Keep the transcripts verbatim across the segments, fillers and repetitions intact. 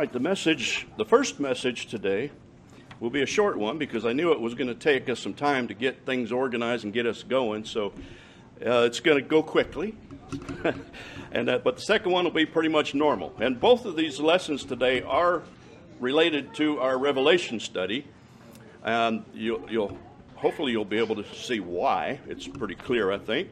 right, the message, the first message today will be a short one because I knew it was going to take us some time to get things organized and get us going, so uh, it's going to go quickly. and uh, But the second one will be pretty much normal. And both of these lessons today are related to our Revelation study, and you'll, you'll hopefully you'll be able to see why. It's pretty clear, I think.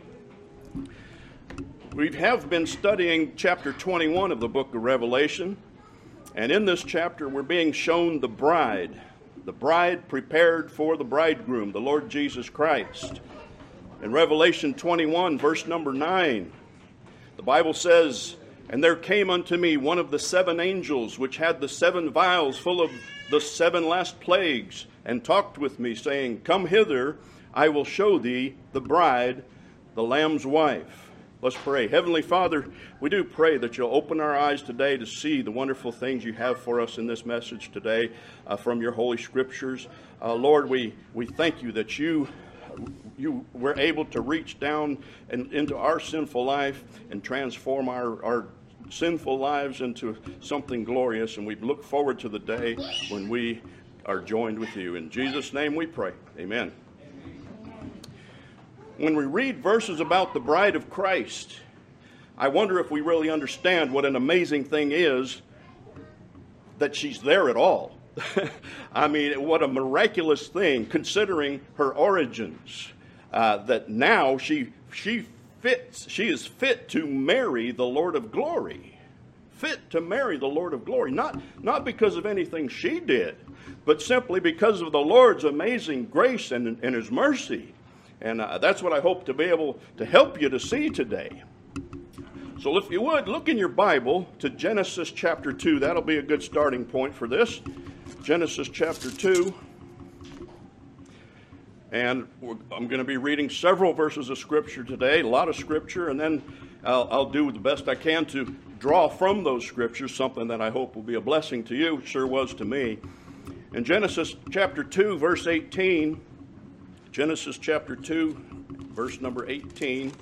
We have been studying chapter twenty-one of the book of Revelation, and in this chapter we're being shown the bride, the bride prepared for the bridegroom, the Lord Jesus Christ. In Revelation twenty-one, verse number nine, the Bible says, "And there came unto me one of the seven angels, which had the seven vials full of the seven last plagues, and talked with me, saying, Come hither, I will show thee the bride, the Lamb's wife." Let's pray. Heavenly Father, we do pray that you'll open our eyes today to see the wonderful things you have for us in this message today uh, from your Holy Scriptures. Uh, Lord, we, we thank you that you you were able to reach down and, into our sinful life and transform our, our sinful lives into something glorious, and we look forward to the day when we are joined with you. In Jesus' name we pray. Amen. When we read verses about the bride of Christ, I wonder if we really understand what an amazing thing is that she's there at all. I mean, what a miraculous thing, considering her origins, uh, that now she she fits, she is fit to marry the Lord of glory. Fit to marry the Lord of glory, not, not because of anything she did, but simply because of the Lord's amazing grace and, and his mercy. And uh, that's what I hope to be able to help you to see today. So if you would, look in your Bible to Genesis chapter two. That'll be a good starting point for this. Genesis chapter two. And we're, I'm going to be reading several verses of Scripture today, a lot of Scripture, and then I'll, I'll do the best I can to draw from those Scriptures something that I hope will be a blessing to you. It sure was to me. In Genesis chapter two, verse eighteen, Genesis chapter two, verse number eighteen,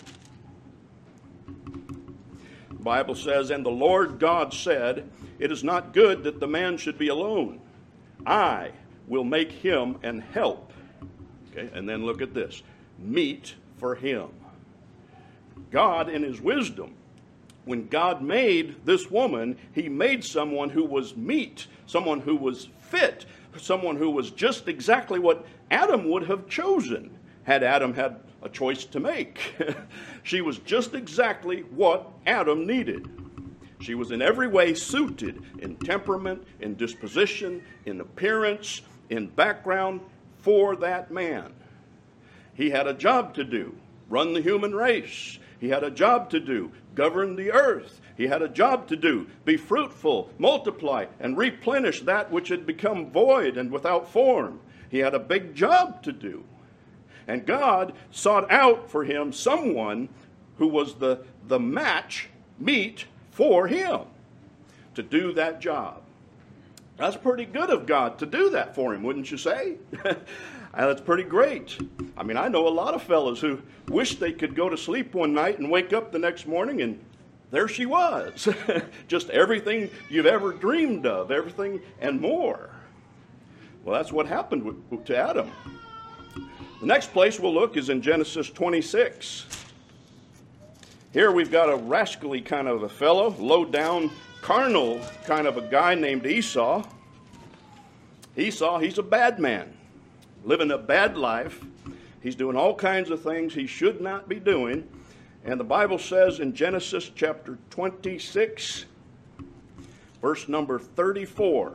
the Bible says, "And the Lord God said, It is not good that the man should be alone. I will make him an help." Okay, and then look at this. Meet for him. God, in his wisdom, when God made this woman, he made someone who was meet, someone who was fit, someone who was just exactly what Adam would have chosen had Adam had a choice to make. She was just exactly what Adam needed. She was in every way suited in temperament, in disposition, in appearance, in background for that man. He had a job to do, run the human race. He had a job to do, govern the earth. He had a job to do, be fruitful, multiply, and replenish that which had become void and without form. He had a big job to do. And God sought out for him someone who was the, the match, meet for him to do that job. That's pretty good of God to do that for him, wouldn't you say? That's pretty great. I mean, I know a lot of fellas who wish they could go to sleep one night and wake up the next morning and there she was. Just everything you've ever dreamed of, everything and more. Well, that's what happened with, to Adam. The next place we'll look is in Genesis twenty-six. Here we've got a rascally kind of a fellow, low-down, carnal kind of a guy named Esau. Esau, he's a bad man, living a bad life. He's doing all kinds of things he should not be doing. And the Bible says in Genesis chapter twenty-six, verse number thirty-four.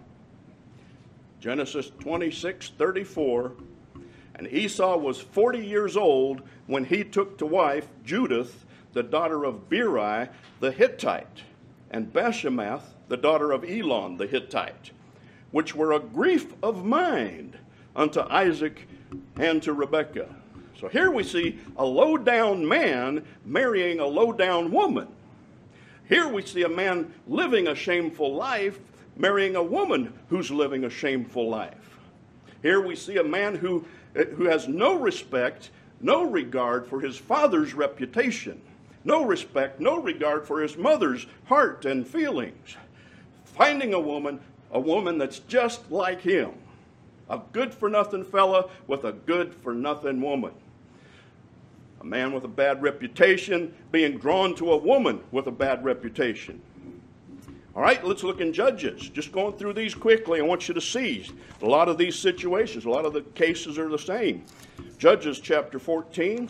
Genesis twenty-six, thirty-four. "And Esau was forty years old when he took to wife Judith, the daughter of Beri the Hittite, and Bashemath, the daughter of Elon the Hittite, which were a grief of mind unto Isaac and to Rebekah." So here we see a low-down man marrying a low-down woman. Here we see a man living a shameful life marrying a woman who's living a shameful life. Here we see a man who, who has no respect, no regard for his father's reputation, no respect, no regard for his mother's heart and feelings. finding a woman, a woman that's just like him. A good-for-nothing fella with a good-for-nothing woman. A man with a bad reputation being drawn to a woman with a bad reputation. All right, let's look in Judges. Just going through these quickly, I want you to see a lot of these situations. A lot of the cases are the same. Judges chapter fourteen.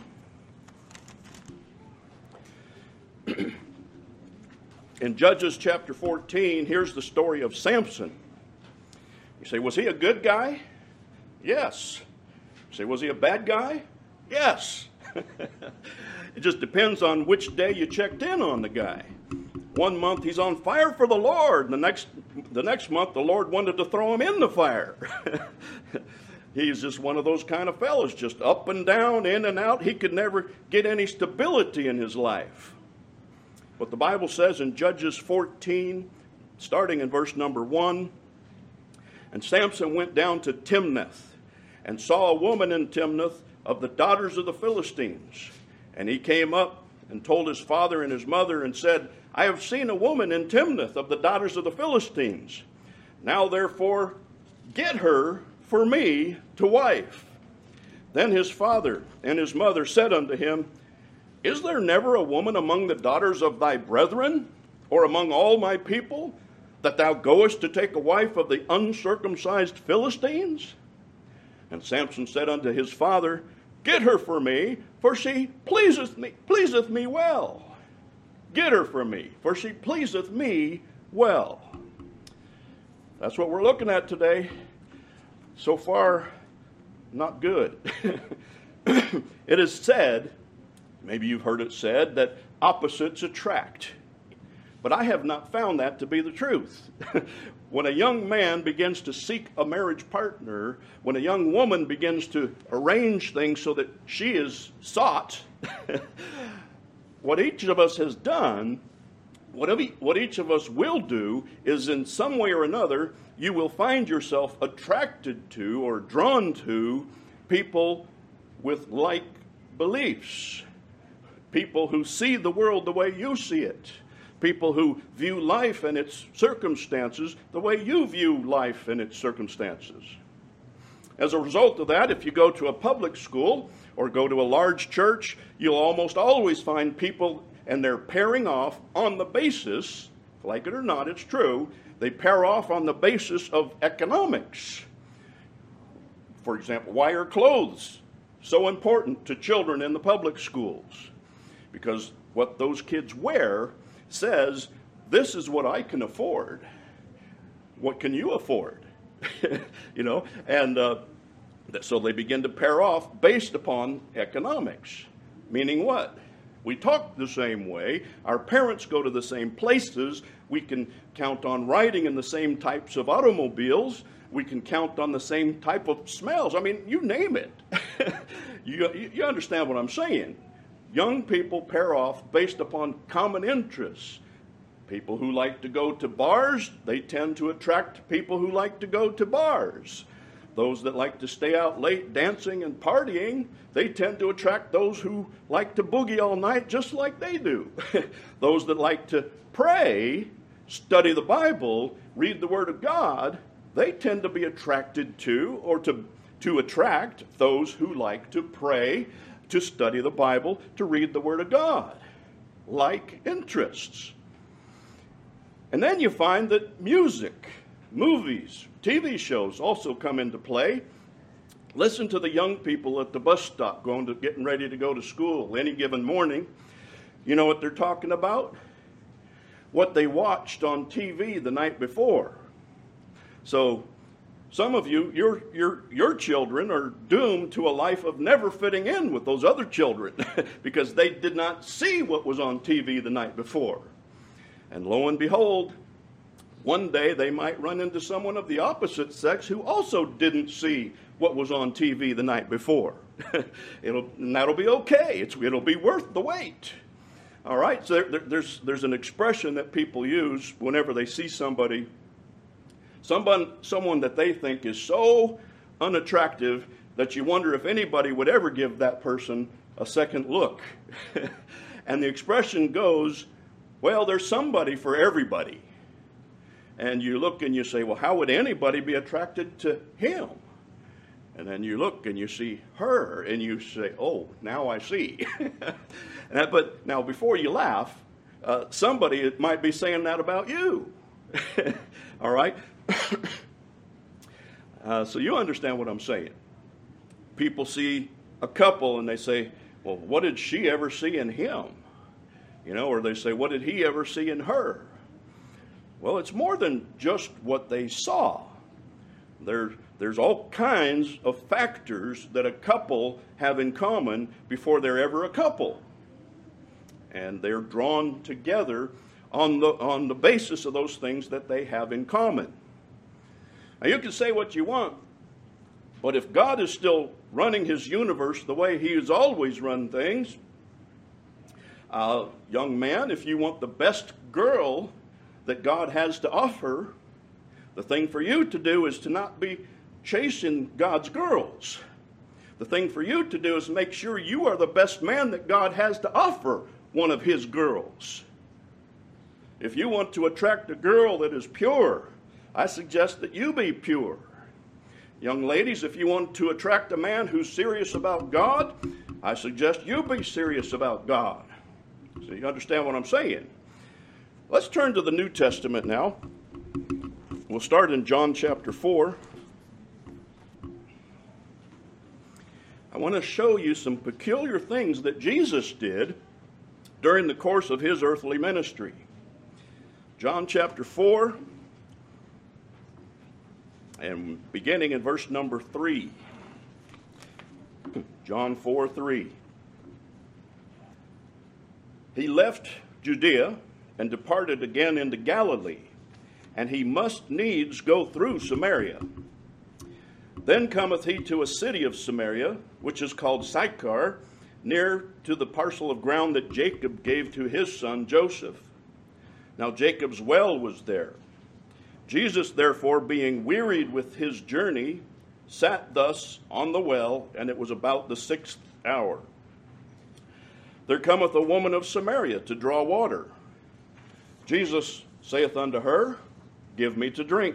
In Judges chapter fourteen, here's the story of Samson. You say, was he a good guy? Yes. You say, was he a bad guy? Yes. It just depends on which day you checked in on the guy. One month he's on fire for the Lord. The next, the next month the Lord wanted to throw him in the fire. He's just one of those kind of fellas, just up and down, in and out. He could never get any stability in his life. But the Bible says in Judges fourteen, starting in verse number one, and Samson went down to Timnath and saw a woman in Timnath of the daughters of the Philistines. And he came up and told his father and his mother and said, I have seen a woman in Timnath of the daughters of the Philistines. Now therefore get her for me to wife. Then his father and his mother said unto him, Is there never a woman among the daughters of thy brethren, or among all my people, that thou goest to take a wife of the uncircumcised Philistines? And Samson said unto his father, Get her for me, for she pleaseth me, pleaseth me well. Get her for me, for she pleaseth me well. That's what we're looking at today. So far, not good. It is said, maybe you've heard it said, that opposites attract. But I have not found that to be the truth. When a young man begins to seek a marriage partner, when a young woman begins to arrange things so that she is sought, what each of us has done, what each of us will do, is in some way or another, you will find yourself attracted to or drawn to people with like beliefs. People who see the world the way you see it. People who view life and its circumstances the way you view life and its circumstances. As a result of that, if you go to a public school or go to a large church, you'll almost always find people, and they're pairing off on the basis, like it or not, it's true, they pair off on the basis of economics. For example, why are clothes so important to children in the public schools? Because what those kids wear says, this is what I can afford. What can you afford? You know, and uh, so they begin to pair off based upon economics. Meaning what? We talk the same way. Our parents go to the same places. We can count on riding in the same types of automobiles. We can count on the same type of smells. I mean, you name it. you, you understand what I'm saying. Young people pair off based upon common interests. People who like to go to bars, they tend to attract people who like to go to bars. Those that like to stay out late dancing and partying, they tend to attract those who like to boogie all night just like they do. Those that like to pray, study the Bible, read the Word of God, they tend to be attracted to or to, to attract those who like to pray, to study the Bible, to read the Word of God. Like interests. And then you find that music, movies, T V shows also come into play. Listen to the young people at the bus stop going to getting ready to go to school any given morning. You know what they're talking about? What they watched on T V the night before. So some of you, your, your, your children are doomed to a life of never fitting in with those other children because they did not see what was on T V the night before. And lo and behold, one day they might run into someone of the opposite sex who also didn't see what was on T V the night before. it'll, and that'll be okay. It's, it'll be worth the wait. All right, so there, there's, there's an expression that people use whenever they see somebody Someone, someone that they think is so unattractive that you wonder if anybody would ever give that person a second look. And the expression goes, well, there's somebody for everybody. And you look and you say, well, how would anybody be attracted to him? And then you look and you see her and you say, oh, now I see. But now before you laugh, uh, somebody might be saying that about you. All right? uh, so you understand what I'm saying. People see a couple and they say, well, what did she ever see in him? You know, or they say, what did he ever see in her? Well, it's more than just what they saw. There, there's all kinds of factors that a couple have in common before they're ever a couple. And they're drawn together on the, on the basis of those things that they have in common. Now, you can say what you want, but if God is still running his universe the way he has always run things, uh, young man, if you want the best girl that God has to offer, the thing for you to do is to not be chasing God's girls. The thing for you to do is make sure you are the best man that God has to offer one of his girls. If you want to attract a girl that is pure, I suggest that you be pure. Young ladies, if you want to attract a man who's serious about God, I suggest you be serious about God. So you understand what I'm saying? Let's turn to the New Testament now. We'll start in John chapter four. I want to show you some peculiar things that Jesus did during the course of his earthly ministry. John chapter four, and beginning in verse number three. John four three. He left Judea and departed again into Galilee, and he must needs go through Samaria. Then cometh he to a city of Samaria, which is called Sychar, near to the parcel of ground that Jacob gave to his son Joseph. Now Jacob's well was there. Jesus, therefore, being wearied with his journey, sat thus on the well, and it was about the sixth hour. There cometh a woman of Samaria to draw water. Jesus saith unto her, give me to drink.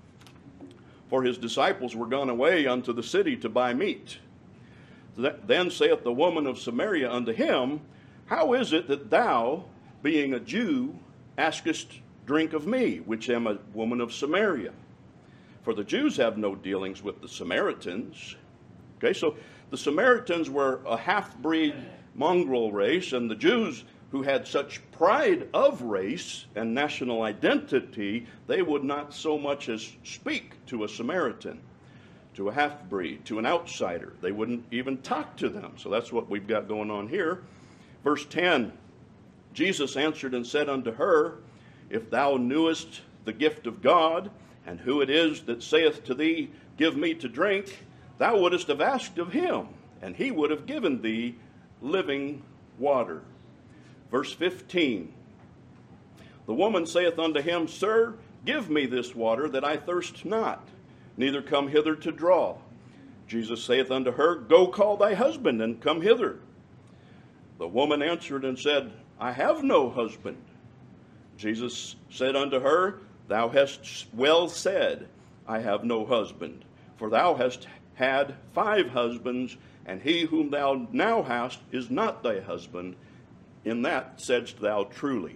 For his disciples were gone away unto the city to buy meat. Then saith the woman of Samaria unto him, how is it that thou, being a Jew, askest drink of me, which am a woman of Samaria? For the Jews have no dealings with the Samaritans. Okay, so the Samaritans were a half-breed mongrel race, and the Jews, who had such pride of race and national identity, they would not so much as speak to a Samaritan, to a half-breed, to an outsider. They wouldn't even talk to them. So that's what we've got going on here. Verse ten, Jesus answered and said unto her, if thou knewest the gift of God, and who it is that saith to thee, give me to drink, thou wouldest have asked of him, and he would have given thee living water. Verse fifteen, the woman saith unto him, Sir, give me this water, that I thirst not, neither come hither to draw. Jesus saith unto her, Go call thy husband, and come hither. The woman answered and said, I have no husband. Jesus said unto her, Thou hast well said, I have no husband, for thou hast had five husbands, and he whom thou now hast is not thy husband. In that saidst thou truly.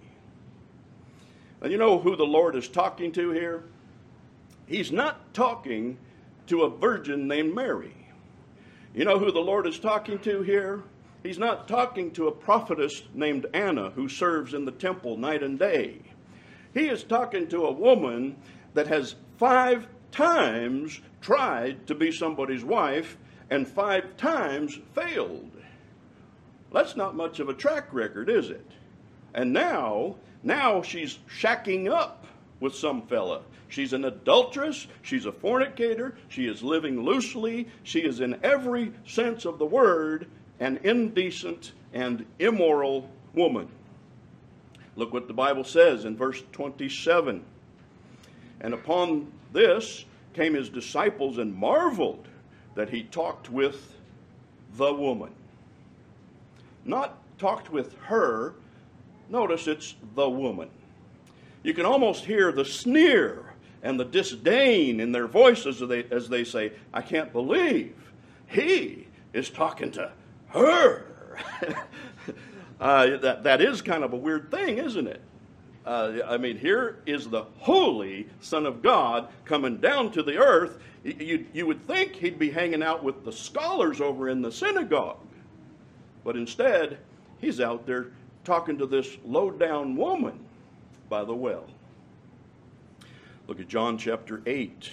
And you know who the Lord is talking to here? He's not talking to a virgin named Mary. You know who the Lord is talking to here? He's not talking to a prophetess named Anna who serves in the temple night and day. He is talking to a woman that has five times tried to be somebody's wife and five times failed. That's not much of a track record, is it? And now, now she's shacking up with some fella. She's an adulteress. She's a fornicator. She is living loosely. She is in every sense of the word an indecent and immoral woman. Look what the Bible says in verse twenty-seven. And upon this came his disciples and marveled that he talked with the woman. Not talked with her. Notice it's the woman. You can almost hear the sneer and the disdain in their voices as they, as they say, I can't believe he is talking to her. uh, that, that is kind of a weird thing, isn't it? Uh, I mean, here is the holy Son of God coming down to the earth. You, you would think he'd be hanging out with the scholars over in the synagogue. But instead, he's out there talking to this low-down woman by the well. Look at John chapter eight.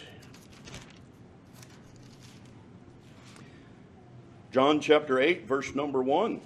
John chapter eight, verse number one.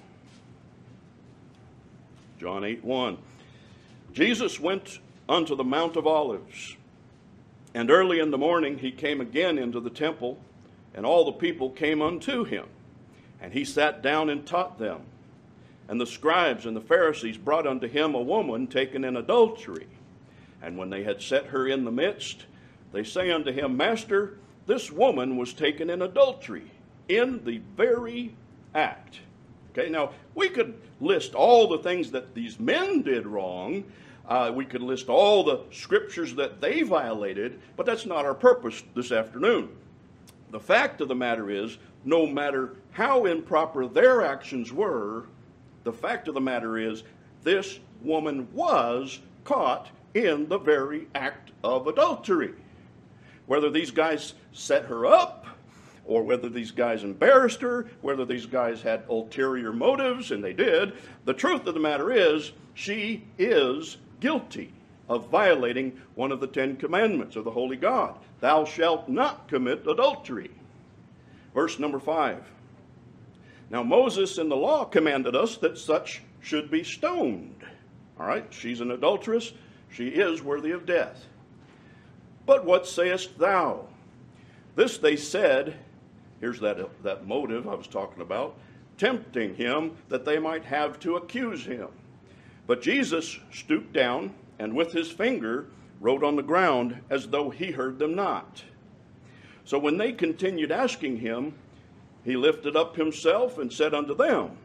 John eight, one. Jesus went unto the Mount of Olives, and early in the morning he came again into the temple, and all the people came unto him. And he sat down and taught them. And the scribes and the Pharisees brought unto him a woman taken in adultery. And when they had set her in the midst, they say unto him, Master, this woman was taken in adultery, in the very act. Okay, now we could list all the things that these men did wrong. Uh, we could list all the scriptures that they violated, but that's not our purpose this afternoon. The fact of the matter is, no matter how improper their actions were, the fact of the matter is, this woman was caught in the very act of adultery. Whether these guys set her up, or whether these guys embarrassed her, whether these guys had ulterior motives, and they did, the truth of the matter is, she is guilty of violating one of the Ten Commandments of the Holy God. Thou shalt not commit adultery. Verse number five. Now Moses in the law commanded us that such should be stoned. All right, she's an adulteress. She is worthy of death. But what sayest thou? This they said, here's that, that motive I was talking about, tempting him that they might have to accuse him. But Jesus stooped down and with his finger wrote on the ground as though he heard them not. So when they continued asking him, he lifted up himself and said unto them,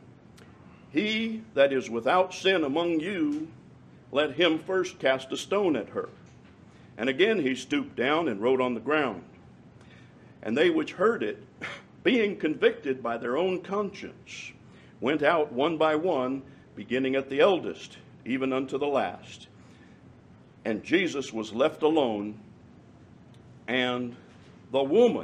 He that is without sin among you, let him first cast a stone at her. And again he stooped down and wrote on the ground. And they which heard it, being convicted by their own conscience, went out one by one, beginning at the eldest, even unto the last. And Jesus was left alone, and the woman,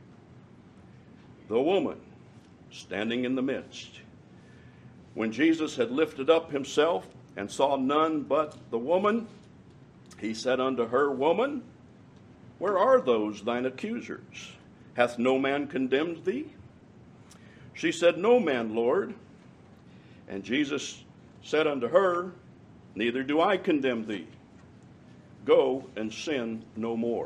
the woman, standing in the midst. When Jesus had lifted up himself and saw none but the woman, he said unto her, Woman, where are those thine accusers? Hath no man condemned thee? She said, No man, Lord. And Jesus said unto her, Neither do I condemn thee. Go and sin no more.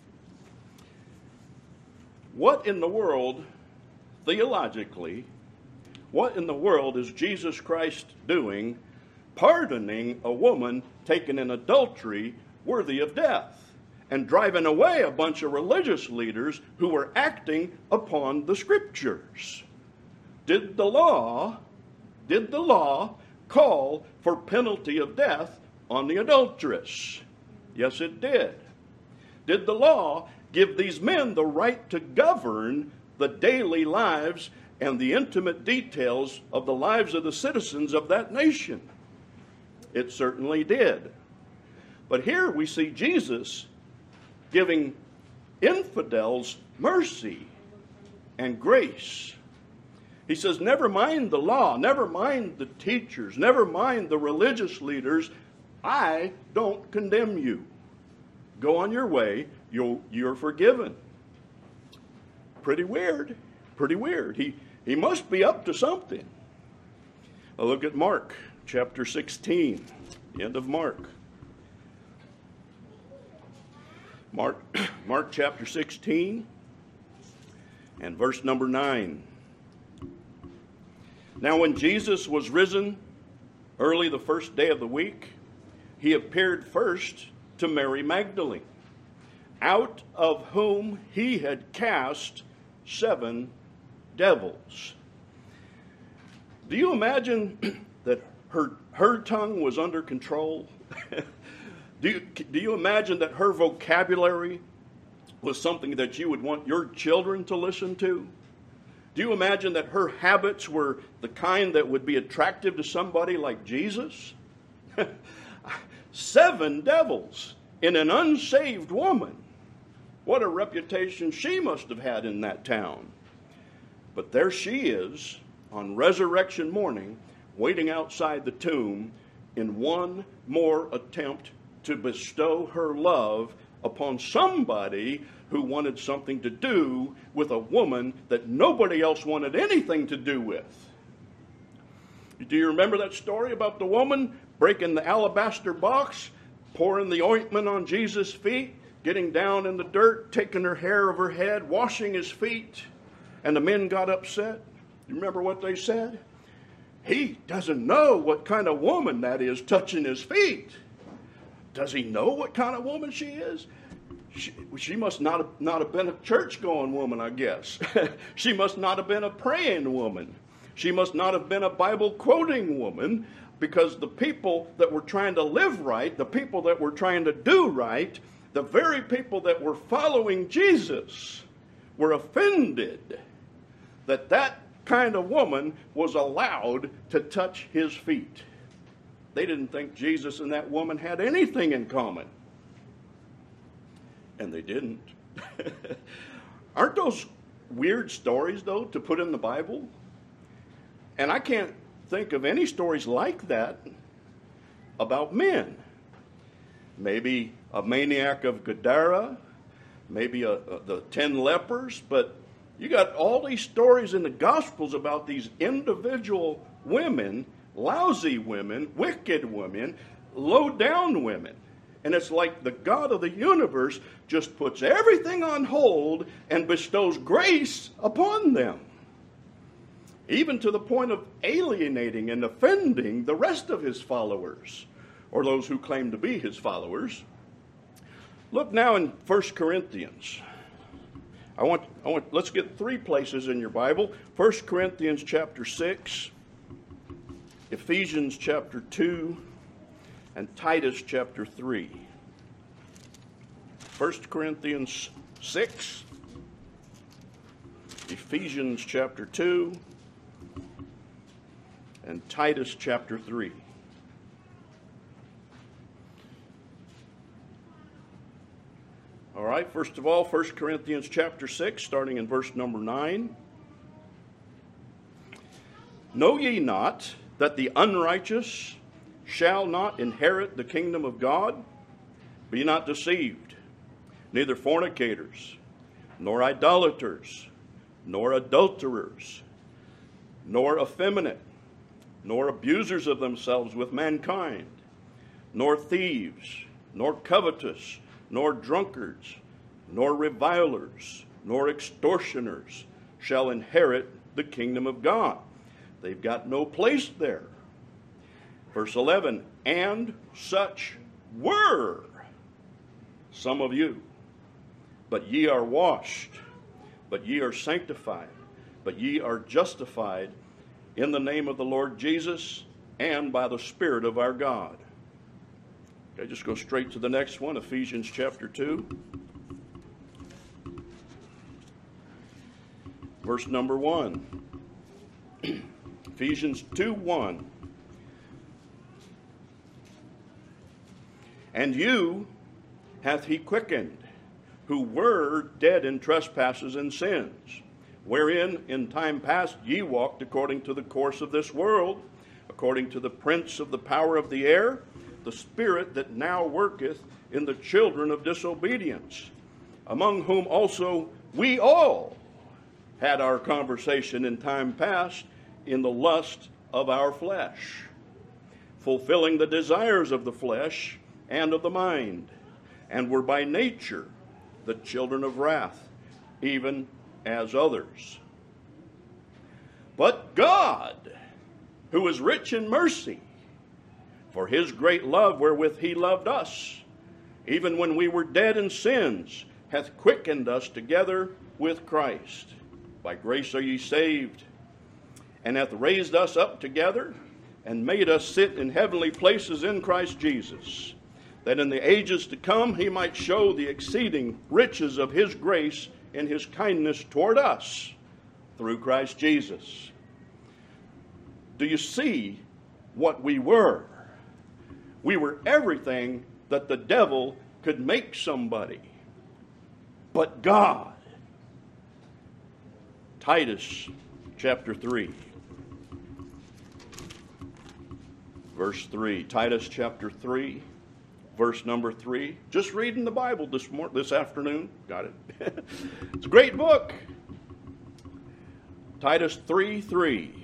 What in the world, theologically, what in the world is Jesus Christ doing pardoning a woman taken in adultery worthy of death and driving away a bunch of religious leaders who were acting upon the scriptures? Did the law, did the law call for penalty of death on the adulteress? Yes, it did. Did the law give these men the right to govern the daily lives and the intimate details of the lives of the citizens of that nation? It certainly did. But here we see Jesus giving infidels mercy and grace. He says, never mind the law, never mind the teachers, never mind the religious leaders. I don't condemn you. Go on your way. You'll, you're forgiven. Pretty weird. Pretty weird. He, he must be up to something. Now look at Mark chapter sixteen, the end of Mark. Mark, Mark chapter sixteen and verse number nine. Now when Jesus was risen early the first day of the week, he appeared first to Mary Magdalene, out of whom he had cast seven devils. Do you imagine that her, her tongue was under control? Do you, do you imagine that her vocabulary was something that you would want your children to listen to? Do you imagine that her habits were the kind that would be attractive to somebody like Jesus? Seven devils in an unsaved woman. What a reputation she must have had in that town. But there she is on resurrection morning, waiting outside the tomb in one more attempt to bestow her love upon somebody who wanted something to do with a woman that nobody else wanted anything to do with. Do you remember that story about the woman breaking the alabaster box, pouring the ointment on Jesus' feet, getting down in the dirt, taking her hair of her head, washing his feet, and the men got upset? You remember what they said? He doesn't know what kind of woman that is touching his feet. Does he know what kind of woman she is? She, she must not have, not have been a church-going woman, I guess. She must not have been a praying woman. She must not have been a Bible-quoting woman, because the people that were trying to live right, the people that were trying to do right, the very people that were following Jesus were offended that that kind of woman was allowed to touch his feet. They didn't think Jesus and that woman had anything in common. And they didn't. Aren't those weird stories, though, to put in the Bible? And I can't think of any stories like that about men. Maybe a maniac of Gadara, maybe a, a, the ten lepers, but you got all these stories in the Gospels about these individual women, lousy women, wicked women, low-down women. And it's like the God of the universe just puts everything on hold and bestows grace upon them, even to the point of alienating and offending the rest of his followers, or those who claim to be his followers. Look now in First Corinthians. I want, I want, let's get three places in your Bible. First Corinthians chapter six, Ephesians chapter two, and Titus chapter three. First Corinthians six, Ephesians chapter two, and Titus chapter three. All right, first of all, First Corinthians chapter six, starting in verse number nine. Know ye not that the unrighteous shall not inherit the kingdom of God? Be not deceived, neither fornicators, nor idolaters, nor adulterers, nor effeminate, nor abusers of themselves with mankind, nor thieves, nor covetous, nor drunkards, nor revilers, nor extortioners shall inherit the kingdom of God. They've got no place there. Verse eleven, and such were some of you, but ye are washed, but ye are sanctified, but ye are justified in the name of the Lord Jesus and by the Spirit of our God. Okay, just go straight to the next one, Ephesians chapter two. Verse number one. Ephesians two one. And you hath he quickened, who were dead in trespasses and sins, wherein in time past ye walked according to the course of this world, according to the prince of the power of the air, the spirit that now worketh in the children of disobedience, among whom also we all had our conversation in time past in the lust of our flesh, fulfilling the desires of the flesh and of the mind, and were by nature the children of wrath, even as others. But God, who is rich in mercy, for his great love wherewith he loved us, even when we were dead in sins, hath quickened us together with Christ. By grace are ye saved, and hath raised us up together, and made us sit in heavenly places in Christ Jesus, that in the ages to come he might show the exceeding riches of his grace in his kindness toward us through Christ Jesus. Do you see what we were? We were everything that the devil could make somebody. But God. Titus chapter three. Verse three. Titus chapter three. Verse number three. Just reading the Bible this morning, this afternoon. Got it. It's a great book. Titus three three.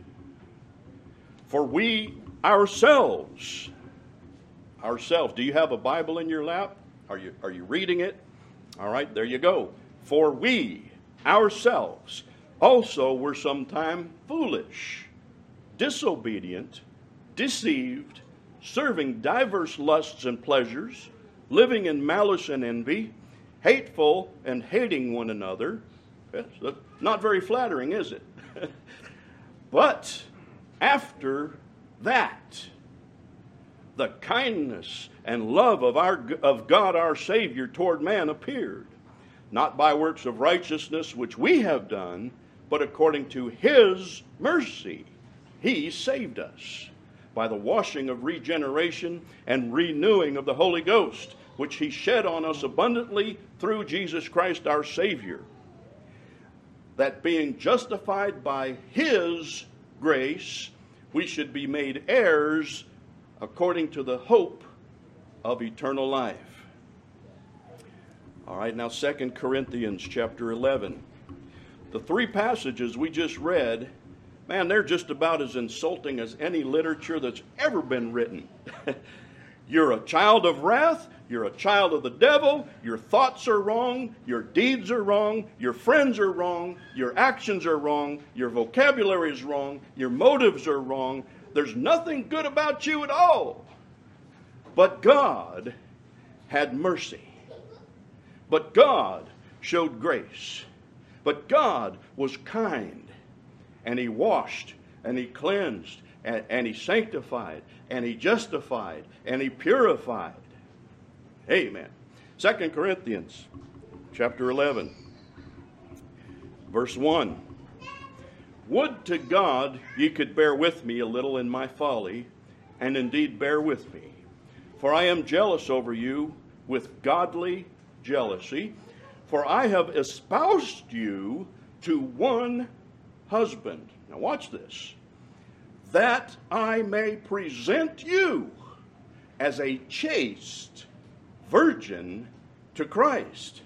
For we ourselves, ourselves. Do you have a Bible in your lap? Are you are you reading it? All right, there you go. For we ourselves also were sometime foolish, disobedient, deceived, serving diverse lusts and pleasures, living in malice and envy, hateful and hating one another. That's not very flattering, is it? But after that, the kindness and love of our of God our Savior toward man appeared, not by works of righteousness which we have done, but according to his mercy he saved us by the washing of regeneration and renewing of the Holy Ghost, which he shed on us abundantly through Jesus Christ our Savior, that being justified by his grace, we should be made heirs according to the hope of eternal life. All right, now Second Corinthians chapter eleven. The three passages we just read, man, they're just about as insulting as any literature that's ever been written. You're a child of wrath. You're a child of the devil. Your thoughts are wrong. Your deeds are wrong. Your friends are wrong. Your actions are wrong. Your vocabulary is wrong. Your motives are wrong. There's nothing good about you at all. But God had mercy. But God showed grace. But God was kind. And he washed, and he cleansed, and, and he sanctified, and he justified, and he purified. Amen. Second Corinthians chapter eleven, verse one. Would to God ye could bear with me a little in my folly, and indeed bear with me. For I am jealous over you with godly jealousy, for I have espoused you to one husband. Now watch this. That I may present you as a chaste virgin to Christ.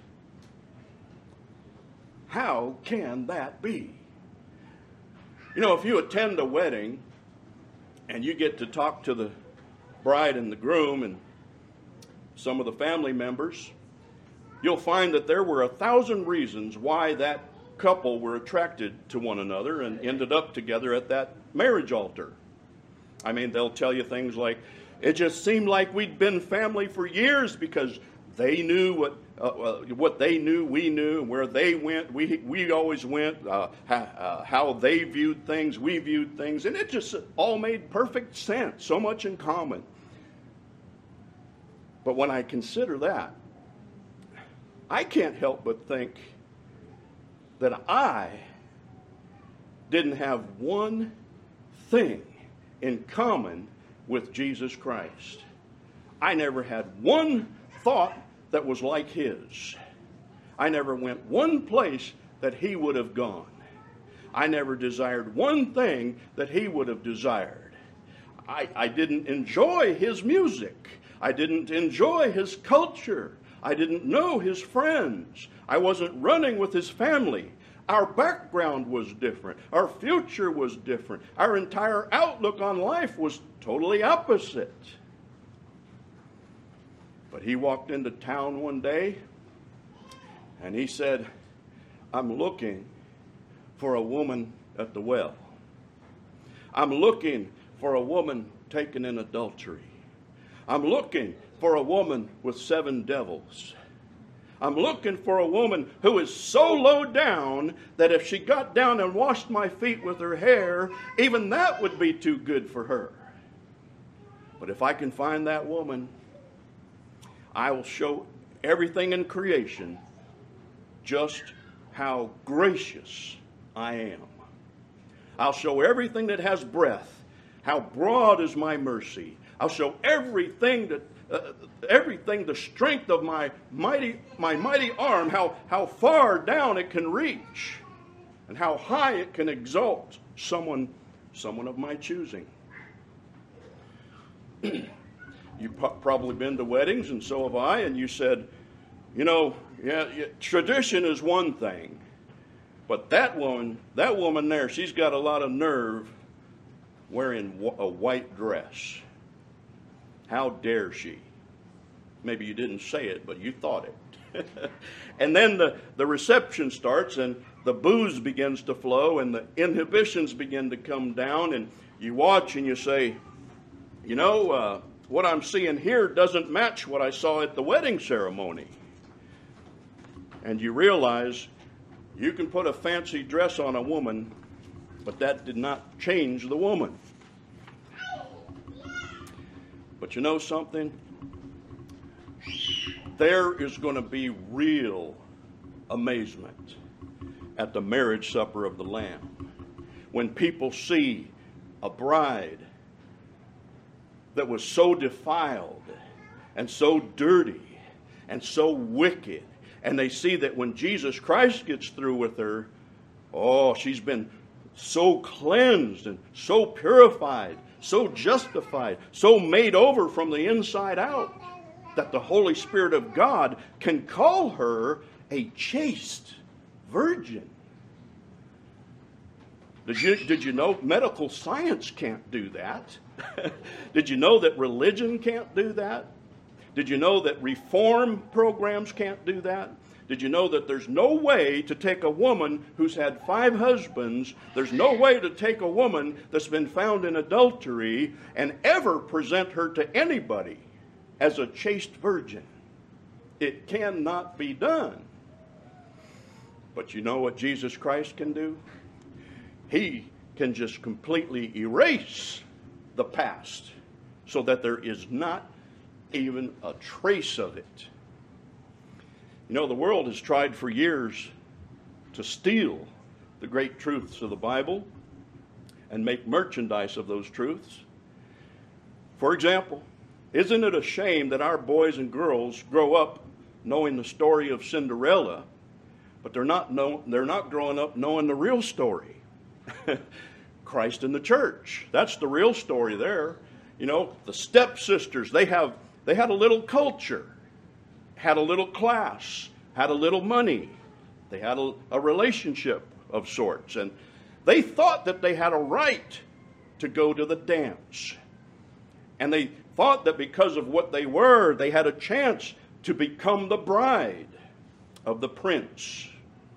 How can that be? You know, if you attend a wedding and you get to talk to the bride and the groom and some of the family members, you'll find that there were a thousand reasons why that couple were attracted to one another and ended up together at that marriage altar. I mean, they'll tell you things like, it just seemed like we'd been family for years because they knew what uh, what they knew, we knew, and where they went, we we always went, uh, how, uh, how they viewed things, we viewed things, and it just all made perfect sense, so much in common. But when I consider that, I can't help but think that I didn't have one thing in common with Jesus Christ. I never had one thought that was like his. I never went one place that he would have gone. I never desired one thing that he would have desired. I, I didn't enjoy his music. I didn't enjoy his culture. I didn't know his friends. I wasn't running with his family. Our background was different. Our future was different. Our entire outlook on life was totally opposite. But he walked into town one day and he said, I'm looking for a woman at the well. I'm looking for a woman taken in adultery. I'm looking for a woman with seven devils. I'm looking for a woman who is so low down that if she got down and washed my feet with her hair, even that would be too good for her. But if I can find that woman, I will show everything in creation just how gracious I am. I'll show everything that has breath how broad is my mercy. I'll show everything that uh, everything the strength of my mighty my mighty arm, how how far down it can reach, and how high it can exalt someone someone of my choosing. You've probably been to weddings, and so have I, and you said, you know, yeah, yeah, tradition is one thing, but that woman, that woman there, she's got a lot of nerve wearing a white dress. How dare she? Maybe you didn't say it, but you thought it. And then the, the reception starts, and the booze begins to flow, and the inhibitions begin to come down, and you watch and you say, you know, uh, what I'm seeing here doesn't match what I saw at the wedding ceremony. And you realize you can put a fancy dress on a woman, but that did not change the woman. But you know something? There is going to be real amazement at the marriage supper of the Lamb when people see a bride that was so defiled and so dirty and so wicked, and they see that when Jesus Christ gets through with her, oh, she's been so cleansed and so purified, so justified, so made over from the inside out, that the Holy Spirit of God can call her a chaste virgin. Did you, did you know medical science can't do that? Did you know that religion can't do that? Did you know that reform programs can't do that? Did you know that there's no way to take a woman who's had five husbands, there's no way to take a woman that's been found in adultery and ever present her to anybody as a chaste virgin? It cannot be done. But you know what Jesus Christ can do? He can just completely erase the past so that there is not even a trace of it. You know, the world has tried for years to steal the great truths of the Bible and make merchandise of those truths. For example, isn't it a shame that our boys and girls grow up knowing the story of Cinderella, but they're not know, they're not growing up knowing the real story? Christ and the church. That's the real story there. You know, the stepsisters, they have they had a little culture, had a little class, had a little money. They had a, a relationship of sorts, and they thought that they had a right to go to the dance. And they thought that because of what they were, they had a chance to become the bride of the prince.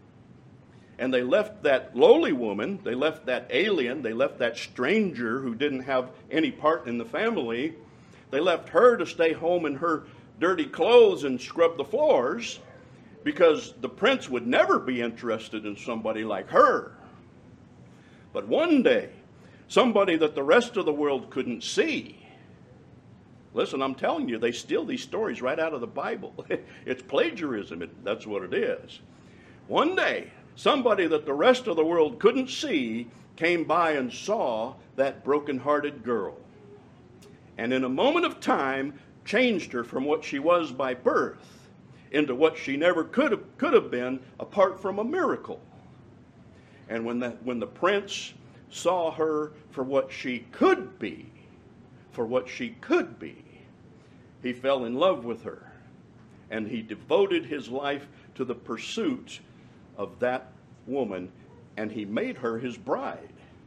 And they left that lowly woman, they left that alien, they left that stranger who didn't have any part in the family. They left her to stay home in her dirty clothes and scrub the floors, because the prince would never be interested in somebody like her. But one day, somebody that the rest of the world couldn't see. Listen, I'm telling you, they steal these stories right out of the Bible. It's plagiarism. It, that's what it is. One day, somebody that the rest of the world couldn't see came by and saw that broken-hearted girl. And in a moment of time, changed her from what she was by birth into what she never could have, could have been apart from a miracle. And when the, when the prince saw her for what she could be, for what she could be, he fell in love with her. And he devoted his life to the pursuit of that woman, and he made her his bride.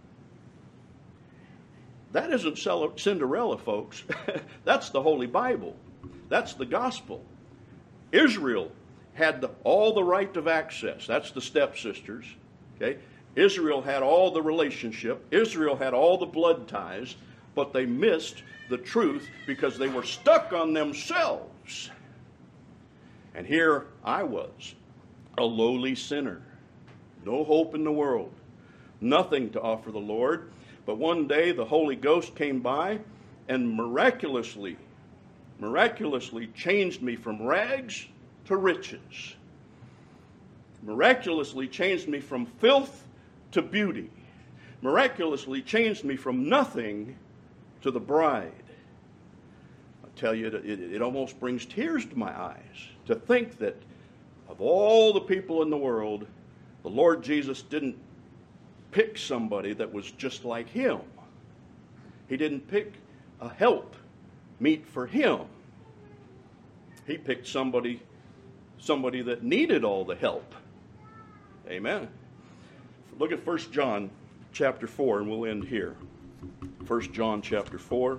That isn't Cinderella, folks. That's the Holy Bible. That's the gospel. Israel had the, all the right of access. That's the stepsisters. Okay? Israel had all the relationship. Israel had all the blood ties, but they missed the truth because they were stuck on themselves. And here I was, a lowly sinner. No hope in the world. Nothing to offer the Lord. But one day the Holy Ghost came by and miraculously miraculously changed me from rags to riches, miraculously changed me from filth to beauty, miraculously changed me from nothing to the bride. I tell you, it, it, it almost brings tears to my eyes to think that of all the people in the world, the Lord Jesus didn't pick somebody that was just like him. He didn't pick a help meet for him. He picked somebody, somebody that needed all the help. Amen. Look at First John chapter four, and we'll end here. First John chapter four.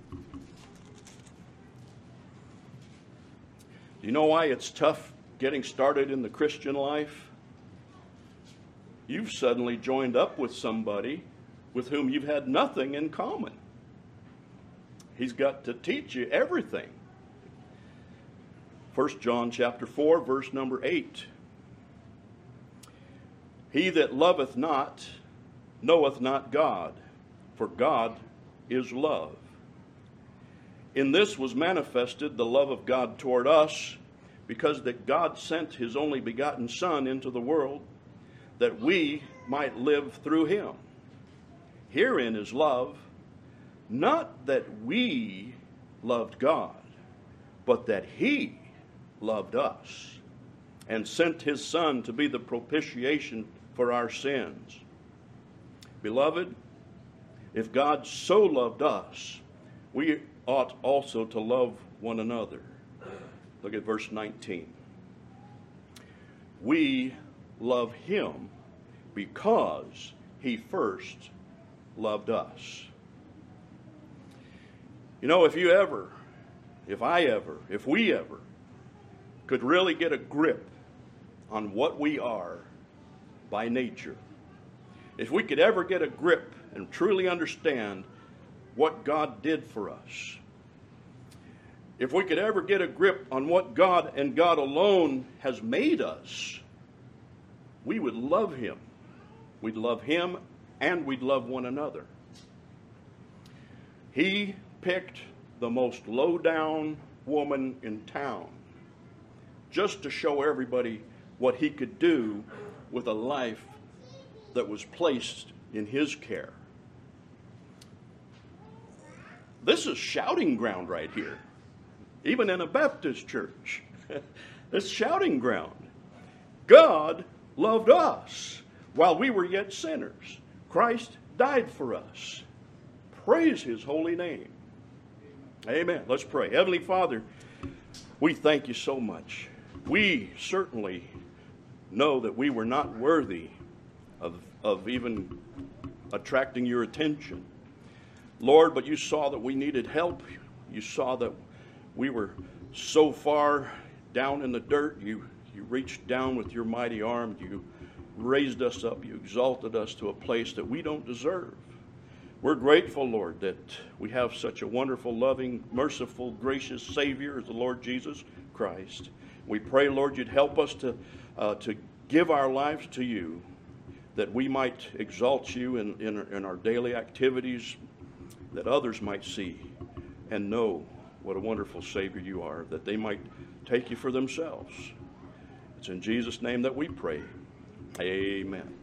Do you know why it's tough getting started in the Christian life? You've suddenly joined up with somebody with whom you've had nothing in common. He's got to teach you everything. First John chapter four, verse number eight. He that loveth not knoweth not God, for God is love. In this was manifested the love of God toward us, because that God sent his only begotten Son into the world, that we might live through him. Herein is love, not that we loved God, but that he loved us, and sent his Son to be the propitiation for our sins. Beloved, if God so loved us, we ought also to love one another. Look at verse nineteen. We love him because he first loved us. You know, if you ever, if I ever, if we ever could really get a grip on what we are by nature, if we could ever get a grip and truly understand what God did for us, if we could ever get a grip on what God and God alone has made us, we would love him. We'd love him and we'd love one another. He picked the most low-down woman in town just to show everybody what he could do with a life that was placed in his care. This is shouting ground right here. Even in a Baptist church, it's shouting ground. God loved us while we were yet sinners. Christ died for us. Praise his holy name. Amen. Let's pray. Heavenly Father, we thank you so much. We certainly know that we were not worthy of, of even attracting your attention, Lord, but you saw that we needed help. You saw that we were so far down in the dirt. You, you reached down with your mighty arm. You raised us up. You exalted us to a place that we don't deserve. We're grateful, Lord, that we have such a wonderful, loving, merciful, gracious Savior as the Lord Jesus Christ. We pray, Lord, you'd help us to, uh, to give our lives to you, that we might exalt you in, in, in our daily activities, that others might see and know what a wonderful Savior you are, that they might take you for themselves. It's in Jesus' name that we pray. Amen.